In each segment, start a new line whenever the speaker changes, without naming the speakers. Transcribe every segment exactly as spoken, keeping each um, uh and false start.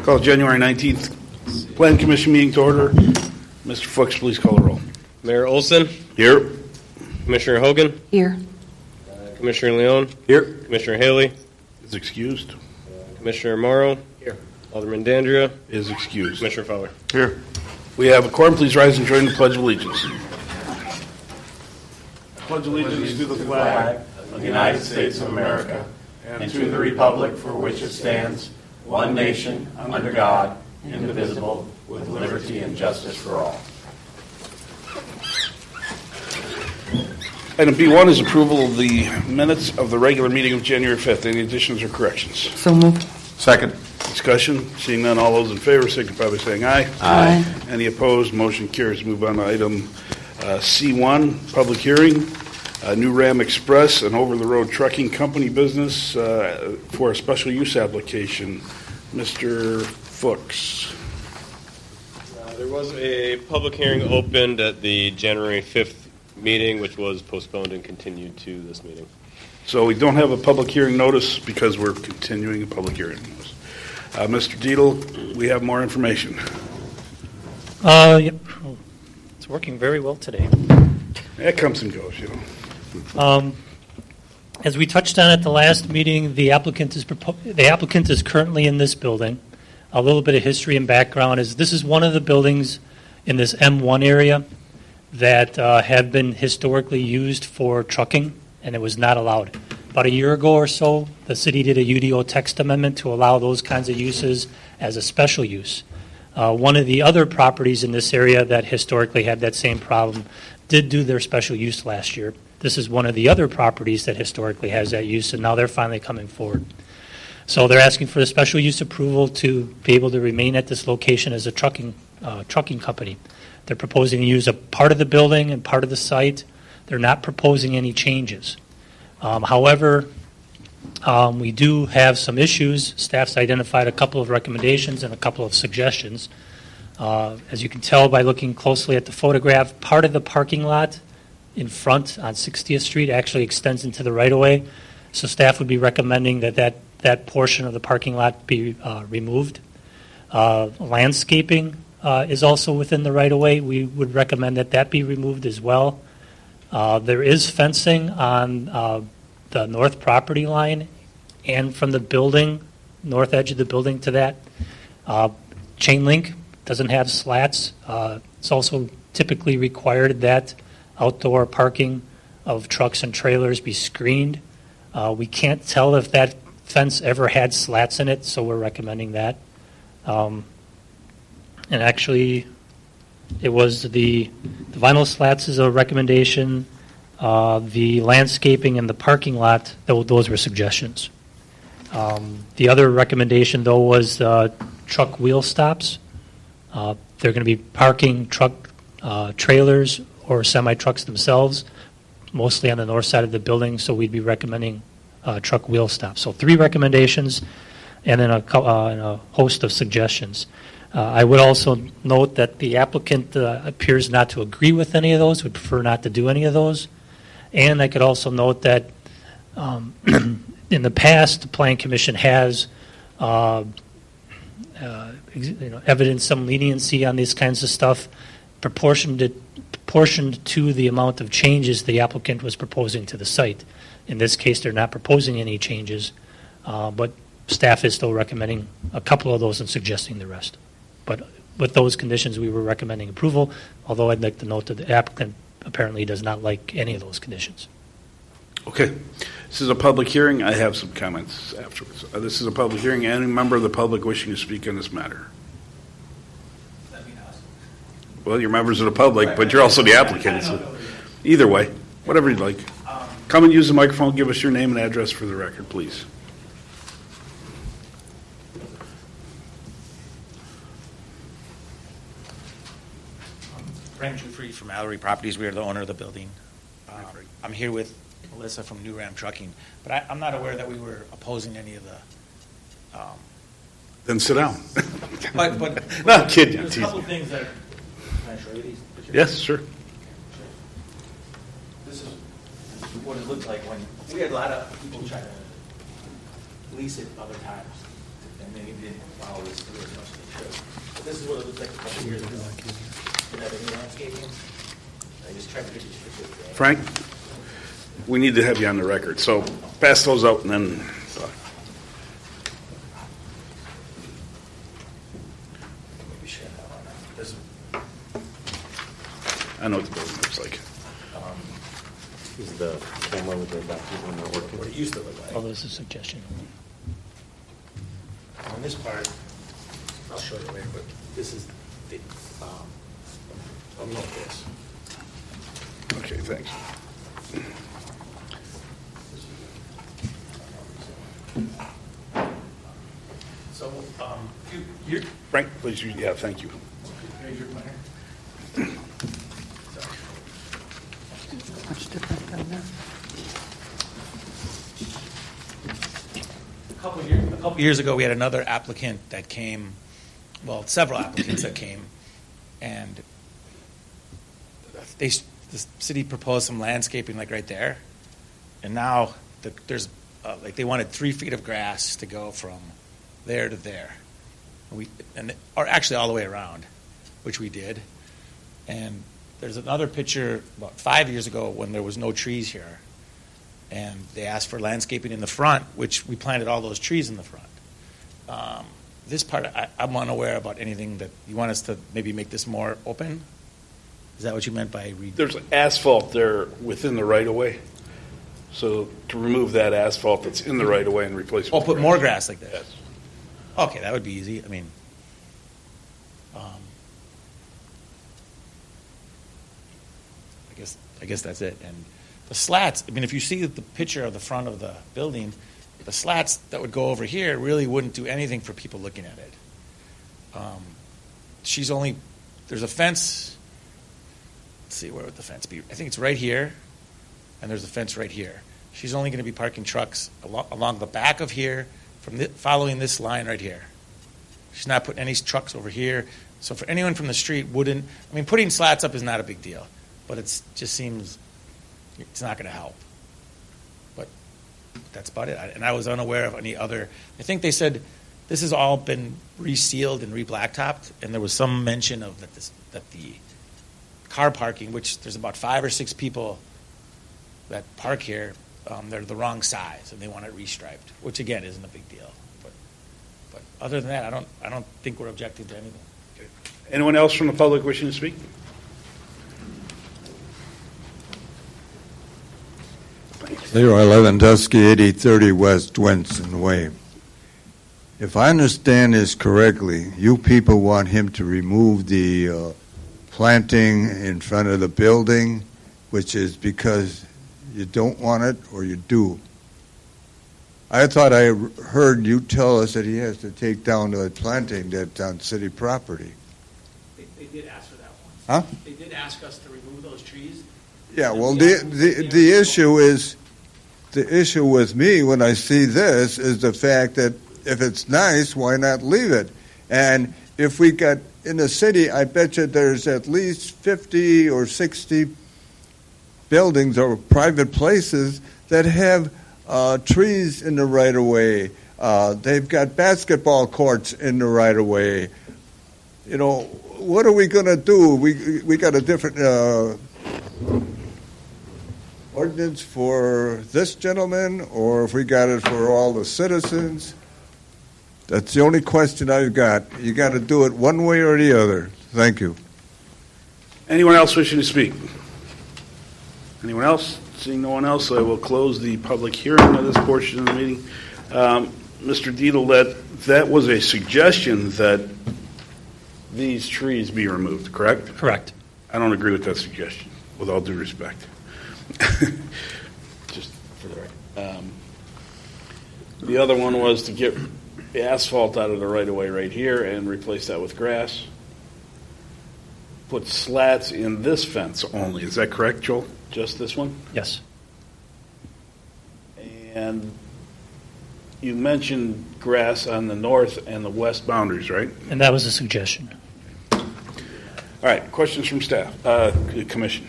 Call January nineteenth Plan Commission meeting to order. Mister Fuchs, please call the roll.
Mayor Olson.
Here.
Commissioner Hogan.
Here.
Uh, Commissioner Leone.
Here.
Commissioner Haley.
Is excused.
Commissioner Morrow. Here. Alderman Dandria.
Is excused.
Commissioner Fowler.
Here. We have a quorum. Please rise and join the Pledge of Allegiance. Pledge allegiance to the flag
of the United States of America and to the republic for which it stands, one nation, under God, indivisible, with liberty and justice for all.
Item B one is approval of the minutes of the regular meeting of January fifth. Any additions or corrections?
So moved.
Second.
Discussion. Seeing none, all those in favor signify by saying aye.
Aye.
Any opposed? Motion carries. Move on to item uh, C one, public hearing. Uh, New Ram Express, an over-the-road trucking company business uh, for a special use application. Mister Fuchs.
Uh, there was a public hearing opened at the January fifth meeting, which was postponed and continued to this meeting.
So we don't have a public hearing notice because we're continuing a public hearing notice. Uh, Mister Dietl, we have more information.
Uh, yep. It's working very well today.
It comes and goes, you know.
Um, as we touched on at the last meeting, the applicant is propo- the applicant is currently in this building. A little bit of history and background is this is one of the buildings in this M one area that uh, had been historically used for trucking, and it was not allowed. About a year ago or so, the city did a U D O text amendment to allow those kinds of uses as a special use. Uh, one of the other properties in this area that historically had that same problem did do their special use last year. This is one of the other properties that historically has that use, and now they're finally coming forward. So they're asking for the special use approval to be able to remain at this location as a trucking uh, trucking company. They're proposing to use a part of the building and part of the site. They're not proposing any changes. Um, however, um, we do have some issues. Staff's identified a couple of recommendations and a couple of suggestions. Uh, as you can tell by looking closely at the photograph, part of the parking lot in front on sixtieth Street actually extends into the right-of-way. So staff would be recommending that that, that portion of the parking lot be uh, removed. Uh, landscaping uh, is also within the right-of-way. We would recommend that that be removed as well. Uh, there is fencing on uh, the north property line and from the building, north edge of the building to that. Uh, chain link doesn't have slats. Uh, it's also typically required that outdoor parking of trucks and trailers be screened. Uh, we can't tell if that fence ever had slats in it, so we're recommending that. Um, and actually, it was the, the vinyl slats is a recommendation. Uh, the landscaping and the parking lot, th- those were suggestions. Um, the other recommendation, though, was uh, truck wheel stops. Uh, they're going to be parking truck uh, trailers or semi-trucks themselves, mostly on the north side of the building, so we'd be recommending uh, truck wheel stops. So three recommendations and then a, uh, and a host of suggestions. Uh, I would also note that the applicant uh, appears not to agree with any of those, would prefer not to do any of those. And I could also note that um, in the past, the Plan Commission has uh, uh, you know, evidenced some leniency on these kinds of stuff, proportioned to, proportioned to the amount of changes the applicant was proposing to the site. In this case, they're not proposing any changes, uh, but staff is still recommending a couple of those and suggesting the rest. But with those conditions, we were recommending approval, although I'd like to note that the applicant apparently does not like any of those conditions.
Okay. This is a public hearing. I have some comments afterwards. Uh, this is a public hearing. Any member of the public wishing to speak on this matter? Well, you're members of the public, but you're also the applicant. So either way, whatever you'd like. Come and use the microphone. Give us your name and address for the record, please.
Frank Jufrey from Mallory Properties. We are the owner of the building. Um, I'm here with Melissa from New Ram Trucking, but I, I'm not aware that we were opposing any of the. Um,
then sit down.
but but
no, kid.
There's a couple of things that. Can I show you these pictures?
Yes, sure.
This is what it looked like when we had a lot of people try to lease it other times, and they didn't didn't follow this through as much as they should. But this is what it looked like a couple years ago. Didn't have any landscaping. I just tried to get these pictures today.
Frank, we need to have you on the record, so pass those out and then talk.
Maybe share that one. This,
I know what the building looks like.
um,
This is the camera with the adapters when they're working.
what it used to look like.
Oh, this is a suggestion.
On this part, I'll show you later, but this is the, um, I'll note this.
Okay, thanks.
So, um, you, you're,
Frank, please, use- yeah, thank you.
here's your planner.
Much different than that.
A couple years, a couple years ago, we had another applicant that came, well, several applicants that came, and they, the city proposed some landscaping like right there, and now the, there's, uh, like they wanted three feet of grass to go from there to there. And we, and, or actually all the way around, which we did. And there's another picture about five years ago when there was no trees here. And they asked for landscaping in the front, which we planted all those trees in the front. Um, this part, I, I'm unaware about anything that you want us to maybe make this more open. Is that what you meant by re-
There's asphalt there within the right-of-way, so to remove that asphalt that's in the right-of-way and replace it
Oh,
with
put
grass.
more grass like that.
Yes.
Okay, that would be easy. I mean, um, I guess I guess that's it. And the slats. I mean, if you see the picture of the front of the building, the slats that would go over here really wouldn't do anything for people looking at it. Um, she's only there's a fence. Let's see, where would the fence be? I think it's right here, and there's a fence right here. She's only going to be parking trucks along, along the back of here, from the, following this line right here. She's not putting any trucks over here. So for anyone from the street, wouldn't, I mean, putting slats up is not a big deal, but it just seems it's not going to help. But that's about it. I, and I was unaware of any other. I think they said this has all been resealed and re-blacktopped, and there was some mention of that, this, that the car parking, which there's about five or six people that park here, um, they're the wrong size, and they want it restriped, which again isn't a big deal. But, but other than that, I don't, I don't think we're objecting to anything.
Okay. Anyone else from the public wishing to speak?
Leroy Lewandowski, eighty thirty West Wenson Way. If I understand this correctly, you people want him to remove the uh, planting in front of the building, which is because you don't want it or you do? I thought I heard you tell us that he has to take down the planting that's on city property.
They, they did ask for that one.
Huh?
They did ask us to remove those trees.
Yeah, well, the, the, the issue is, the issue with me when I see this is the fact that if it's nice, why not leave it? And if we got, in the city, I bet you there's at least fifty or sixty buildings or private places that have uh, trees in the right-of-way. Uh, they've got basketball courts in the right-of-way. You know, what are we going to do? We we got a different uh, ordinance for this gentleman, or if we got it for all the citizens. That's the only question I've got. You got to do it one way or the other. Thank you.
Anyone else wishing to speak? Anyone else? Seeing no one else, I will close the public hearing of this portion of the meeting. Um, Mister Dietl, that that was a suggestion that these trees be removed, correct?
Correct.
I don't agree with that suggestion, with all due respect. Just for the record. Um, the other one was to get the asphalt out of the right-of-way right here and replace that with grass. Put slats in this fence only. Is that correct, Joel? Just this one?
Yes.
And you mentioned grass on the north and the west boundaries, right?
And that was a suggestion.
All right, questions from staff, uh, commission.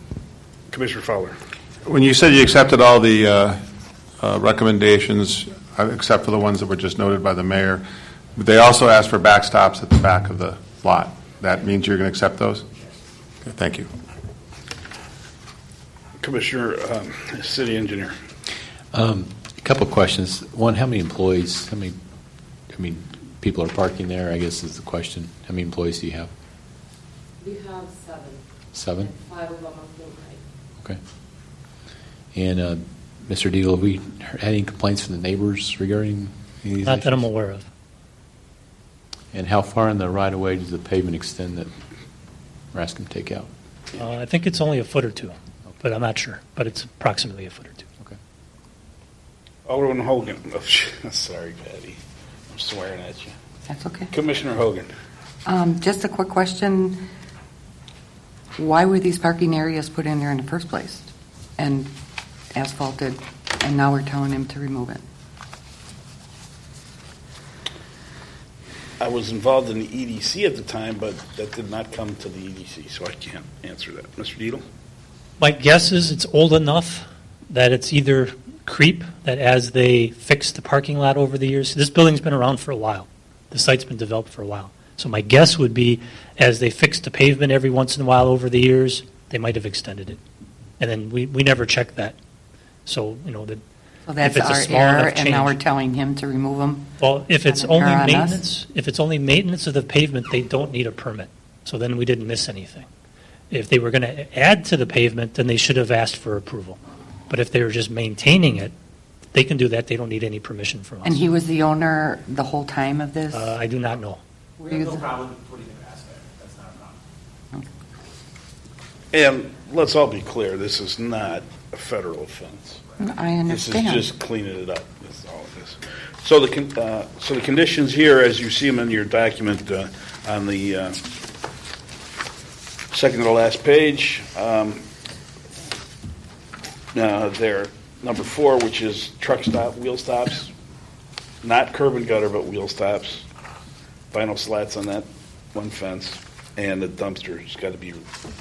Commissioner Fowler.
When you said you accepted all the uh, uh, recommendations,
uh, except for the ones that were just noted by the mayor. But they also asked for backstops at the back of the lot. That means you're going to accept those? Okay, thank you.
Commissioner, um, City Engineer.
Um, a couple of questions. One, how many employees, how many, I mean, people are parking there, I guess is the question. How many employees do you have?
We have seven.
Seven?
And five of them are full-time.
Okay. And uh, Mister Deagle, have we had any complaints from the neighbors regarding any of these
Not that I'm
issues?
aware of.
And how far in the right-of-way does the pavement extend that we're asking to take out?
Uh, I think it's only a foot or two, but I'm not sure. But it's approximately a foot or two.
Okay.
Alderman Hogan. Oh, sorry, Patty. I'm swearing at you.
That's okay.
Commissioner Hogan.
Um, just a quick question. Why were these parking areas put in there in the first place and asphalted, and now we're telling him to remove it?
I was involved in the E D C at the time, but that did not come to the E D C, so I can't answer that. Mister Deedle?
My guess is it's old enough that it's either creep, that as they fixed the parking lot over the years, this building's been around for a while. The site's been developed for a while. So my guess would be as they fixed the pavement every once in a while over the years, they might have extended it. And then we, we never checked that. So, you know, the,
So that's
if it's a
our
small
error,
enough
and now
change.
we're telling him to remove them?
Well, if it's
Not an
only
error on us?
maintenance, if it's only maintenance of the pavement, they don't need a permit. So then we didn't miss anything. If they were going to add to the pavement, then they should have asked for approval. But if they were just maintaining it, they can do that. They don't need any permission from us.
And he was the owner the whole time of this?
Uh, I do not know.
Were you the-
problem with putting the grass there. That's not a problem.
And let's all be clear, this is not a federal offense.
I
This is
understand.
just cleaning it up. That's all it is. So the con- uh, so the conditions here, as you see them in your document uh, on the uh, second to the last page, um, uh, there, number four, which is truck stop, wheel stops, not curb and gutter, but wheel stops, vinyl slats on that one fence, and the dumpster's got to be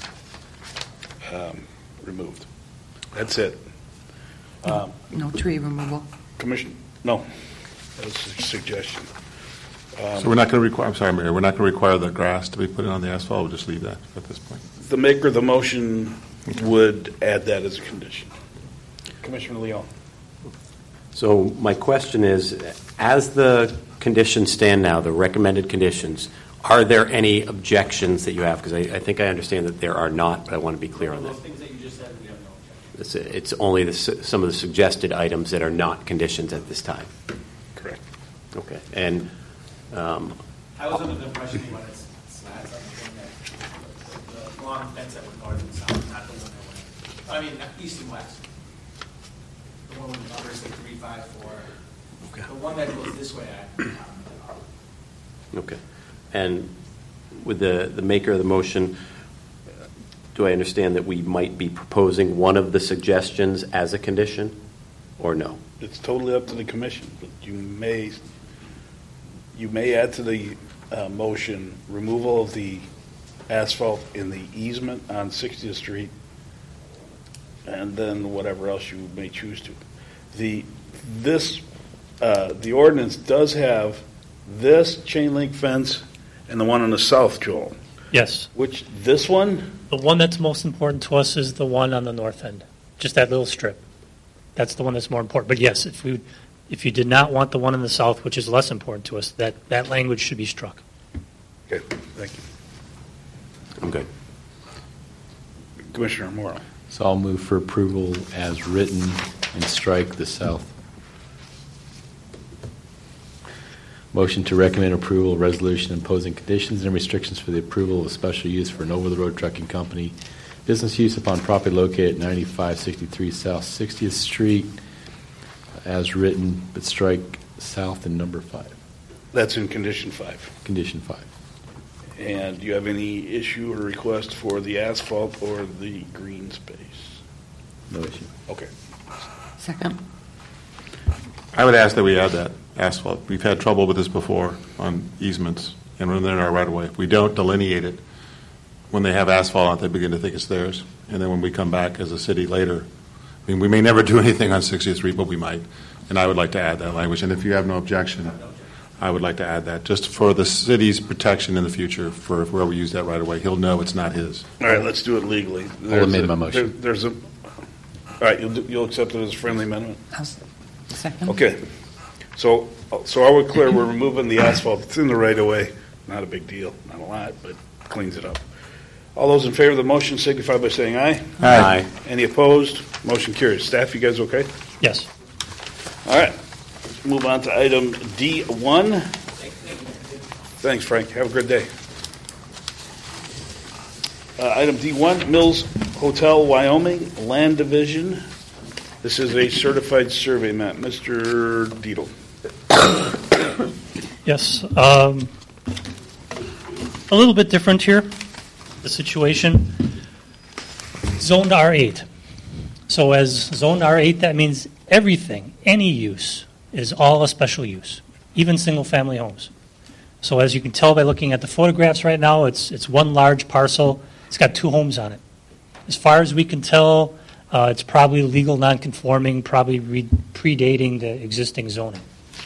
um, removed. That's it. Um,
No tree removal?
Commission, no, that was a suggestion. Um,
So we're not going to require, I'm sorry, Mayor, we're not going to require the grass to be put in on the asphalt, we'll just leave that at this point.
The maker of the motion would add that as a condition. Commissioner Leon.
So my question is, as the conditions stand now, the recommended conditions, are there any objections that you have? Because I, I think I understand that there are not, but I want to be clear on that.
Those things that you just said, we have no objection.
It's, it's only the, su- some of the suggested items that are not conditions at this time.
Correct.
Okay. And um,
I was under the impression when it's slats, I'm thinking that the, the long fence that went north and south, not the one that went, I mean, east and west. The one with the numbers like three, five, four.
Okay.
The one that goes this way, I, um,
Okay. And with the, the maker of the motion, do I understand that we might be proposing one of the suggestions as a condition, or no?
It's totally up to the commission, but you may, you may add to the uh, motion removal of the asphalt in the easement on sixtieth Street, and then whatever else you may choose to. The, this, uh, the ordinance does have this chain link fence and the one on the south, Joel.
Yes.
Which, this one?
The one that's most important to us is the one on the north end, just that little strip. That's the one that's more important. But yes, if we, if you did not want the one in the south, which is less important to us, that, that language should be struck.
Okay, thank you.
I'm good.
Commissioner Morrow.
So I'll move for approval as written and strike the south. Motion to recommend approval of resolution imposing conditions and restrictions for the approval of special use for an over-the-road trucking company, business use upon property located at ninety-five sixty-three South sixtieth Street, as written, but strike south and number five.
That's in condition five.
Condition five.
And do you have any issue or request for the asphalt or the green space?
No issue.
Okay.
Second.
I would ask that we add that asphalt. We've had trouble with this before on easements and when they're in our right-of-way. If we don't delineate it, when they have asphalt on it, they begin to think it's theirs. And then when we come back as a city later, I mean, we may never do anything on sixtieth Street, but we might. And I would like to add that language, and if you have no objection, I would like to add that, just for the city's protection in the future, for if we ever use that right away, he'll know it's not his.
All right, let's do it legally.
I'll amend
a-
my motion.
there- There's a, all right, you'll, do- you'll accept it as a friendly amendment?
I'll s- Second.
Okay. So, so I would clear, we're removing the asphalt. It's in the right of way. Not a big deal, not a lot, but cleans it up. All those in favor of the motion signify by saying aye.
Aye.
Any opposed? Motion carries. Staff, you guys okay?
Yes.
All right. Move on to item D one. Thanks, Frank. Have a good day. Uh, Item D one, Mills Hotel, Wyoming, Land Division. This is a certified survey map. Mister Dietl.
Yes. Um, a little bit different here, the situation. Zoned R eight. So as zoned R eight, that means everything, any use, is all a special use, even single-family homes. So as you can tell by looking at the photographs right now, it's it's one large parcel. It's got two homes on it. As far as we can tell, uh, it's probably legal non-conforming, probably re- predating the existing zoning,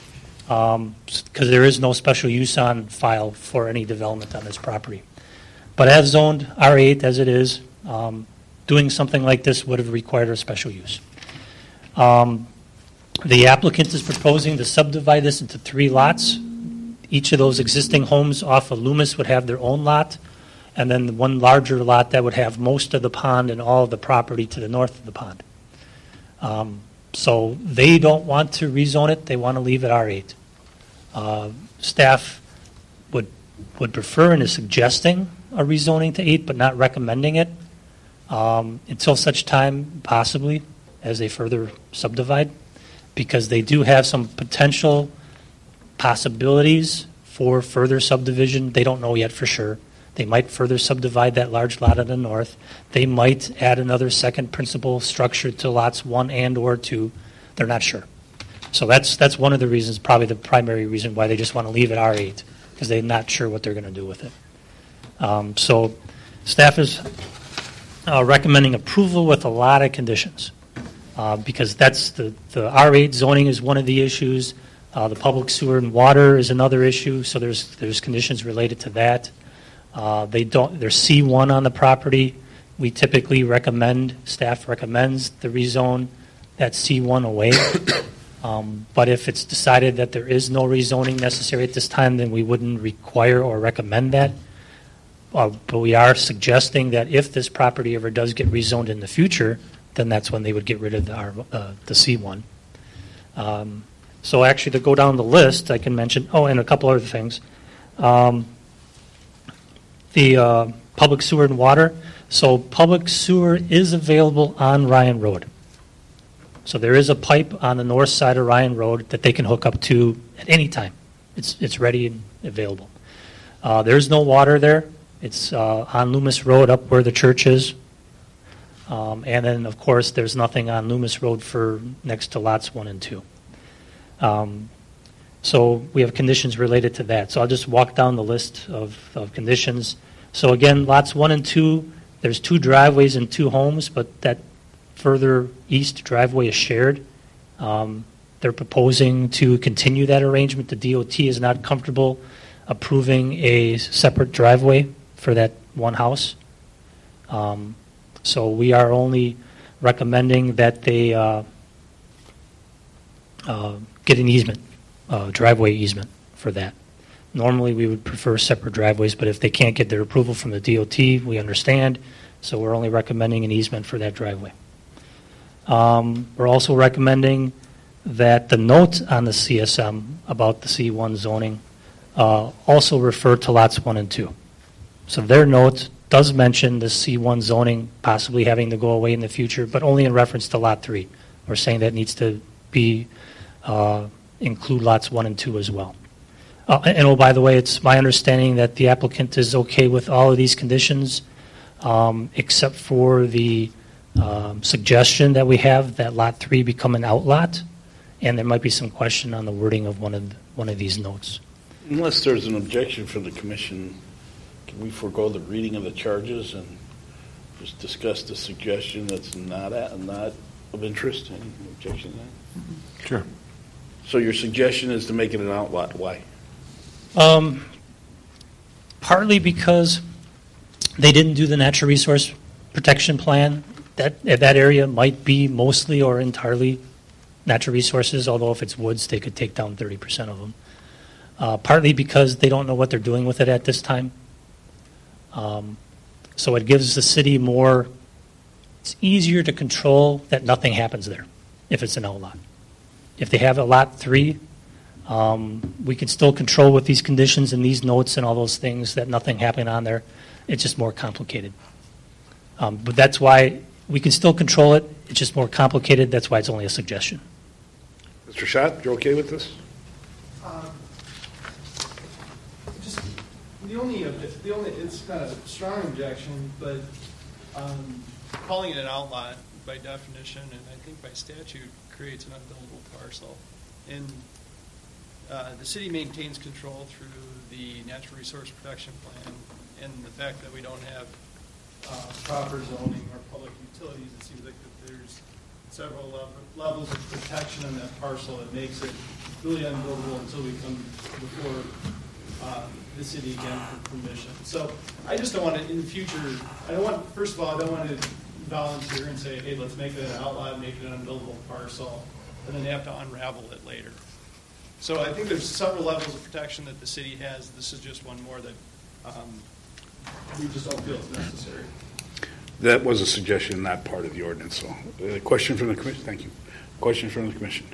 because there is no special use on file for any development on this property. But as zoned R eight as it is, um, doing something like this would have required a special use. Um, the applicant is proposing to subdivide this into three lots. Each of those existing homes off of Loomis would have their own lot, and then the one larger lot that would have most of the pond and all of the property to the north of the pond. Um, so they don't want to rezone it. They want to leave it R eight. Uh, staff would would prefer and is suggesting a rezoning to eight, but not recommending it um, until such time, possibly, as they further subdivide, because they do have some potential possibilities for further subdivision. They don't know yet for sure. They might further subdivide that large lot in the north. They might add another second principal structure to lots one and or two. They're not sure. So that's that's one of the reasons, probably the primary reason why they just want to leave it R eight, because they're not sure what they're going to do with it. Um, so staff is uh, recommending approval with a lot of conditions, uh, because that's the, the R eight zoning is one of the issues. Uh, the public sewer and water is another issue, so there's there's conditions related to that. Uh, they don't. There's C one on the property. We typically recommend, staff recommends the rezone that C one away. Um, but if it's decided that there is no rezoning necessary at this time, then we wouldn't require or recommend that. Uh, but we are suggesting that if this property ever does get rezoned in the future, then that's when they would get rid of the, R, uh, the C one. Um, so actually, to go down the list, I can mention, oh, and a couple other things. Um, the uh, public sewer and water. So public sewer is available on Ryan Road. So there is a pipe on the north side of Ryan Road that they can hook up to at any time. It's it's ready and available. Uh, there's no water there. It's uh, on Loomis Road up where the church is. Um, and then, of course, there's nothing on Loomis Road for next to lots one and two. Um, so we have conditions related to that. So I'll just walk down the list of, of conditions. So again, lots one and two, there's two driveways and two homes, but that further east driveway is shared. Um, they're proposing to continue that arrangement. The D O T is not comfortable approving a separate driveway for that one house. Um, so we are only recommending that they uh, uh, get an easement, uh, driveway easement for that. Normally we would prefer separate driveways, but if they can't get their approval from the D O T, we understand. So we're only recommending an easement for that driveway. Um, we're also recommending that the note on the C S M about the C one zoning uh, also refer to lots one and two. So their note does mention the C one zoning possibly having to go away in the future, but only in reference to lot three. We're saying that needs to be uh, include lots one and two as well. Uh, and oh, by the way, it's my understanding that the applicant is okay with all of these conditions, um, except for the um, suggestion that we have that lot three become an outlot, and there might be some question on the wording of one of the, one of these notes.
Unless there's an objection from the commission, can we forego the reading of the charges and just discuss the suggestion that's not at, not of interest? Any objection to that?
Sure.
So your suggestion is to make it an outlot. Why?
Um, partly because they didn't do the natural resource protection plan. That that area might be mostly or entirely natural resources, although if it's woods, they could take down thirty percent of them. Uh, partly because they don't know what they're doing with it at this time. Um, so it gives the city more, it's easier to control that nothing happens there if it's an outlot. If they have a lot three, um, we can still control with these conditions and these notes and all those things that nothing happened on there. It's just more complicated. Um, but that's why we can still control it. It's just more complicated. That's why it's only a suggestion.
Mister Schott, you okay with this?
Um, just the only, the only, it's not a strong objection, but um, calling it an outlot by definition, and I think by statute, creates an unbuildable parcel. And uh, the city maintains control through the natural resource protection plan, and the fact that we don't have uh, proper zoning or public utilities, it seems like that there's several level, levels of protection on that parcel that makes it really unbuildable until we come before uh, the city again for permission. So I just don't want to, in the future, I don't want, first of all, I don't want to volunteer and say, hey, let's make it an outlet, make it an unbuildable parcel, and then have to unravel it later. So I think there's several levels of protection that the city has. This is just one more that um, we just don't feel is necessary.
That was a suggestion, not part of the ordinance. So, uh, question from the commission. Thank you. Question from the commission.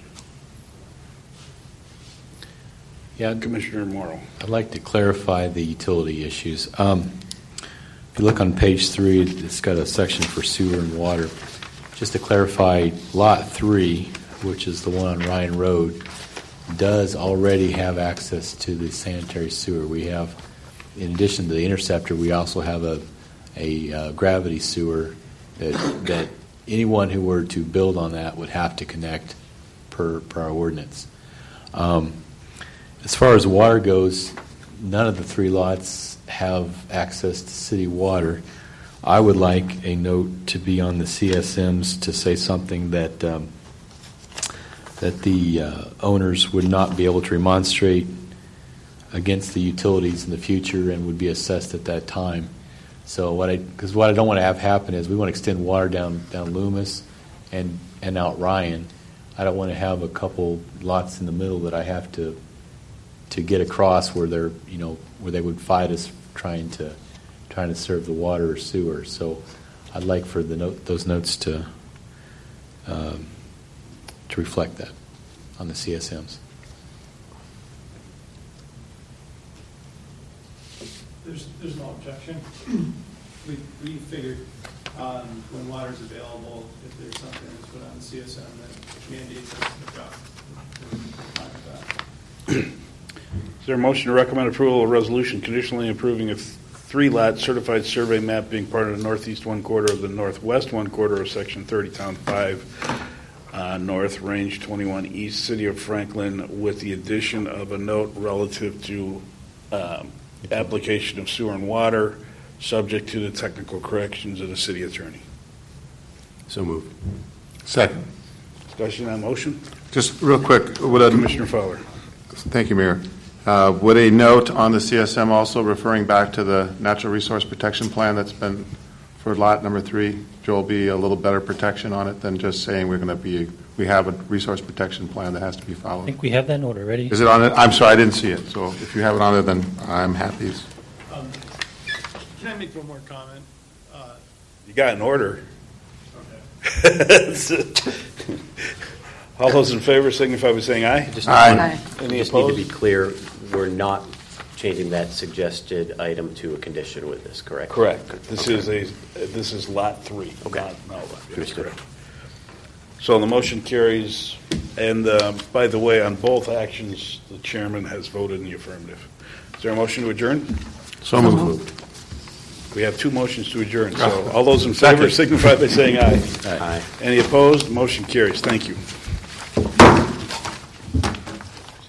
Yeah,
Commissioner Morrow.
I'd like to clarify the utility issues. Um, if you look on page three, it's got a section for sewer and water. Just to clarify, lot three, which is the one on Ryan Road, does already have access to the sanitary sewer. We have, in addition to the interceptor, we also have a a uh, gravity sewer that that anyone who were to build on that would have to connect per per our ordinance. Um, as far as water goes, none of the three lots have access to city water. I would like a note to be on the C S Ms to say something that um, that the uh, owners would not be able to remonstrate against the utilities in the future and would be assessed at that time. So what I, because what I don't want to have happen is we want to extend water down down Loomis and and out Ryan. I don't want to have a couple lots in the middle that I have to to get across where they're you know where they would fight us trying to trying to serve the water or sewer. So I'd like for the note, those notes to um, to reflect that on the C S Ms.
There's, there's no objection. we, we figured um, when water's available, if there's something that's put on the C S M that mandates us to drop, we're fine with
Is there a motion to recommend approval of a resolution conditionally approving a three-lot certified survey map being part of the northeast one quarter of the northwest one quarter of Section thirty, Town five, uh, North, Range twenty-one East, City of Franklin, with the addition of a note relative to um, application of sewer and water, subject to the technical corrections of the city attorney?
So moved.
Second.
Discussion on motion?
Just real quick, would a,
Commissioner Fowler.
Thank you, Mayor. Uh, would a note on the C S M also referring back to the natural resource protection plan that's been for lot number three, Joel, be a little better protection on it than just saying we're going to be, we have a resource protection plan that has to be followed?
I think we have that note already.
Is it on it? I'm sorry, I didn't see it. So if you have it on there, then I'm happy.
Um, can I make one more comment? Uh,
You got an order.
okay.
All those in favor signify by saying aye.
Just,
Aye.
we
Any
just need to be
opposed?
clear, we're not changing that suggested item to a condition with this, correct?
Correct. This
Okay.
is a, this is lot three.
Okay.
Not an outlet. Yes,
Understood.
correct. So the motion carries, and um, by the way, on both actions, the chairman has voted in the affirmative. Is there a motion to adjourn?
So moved.
We have two motions to adjourn, so all those in favor
Second.
signify by saying aye.
Aye.
Any opposed? Motion carries. Thank you.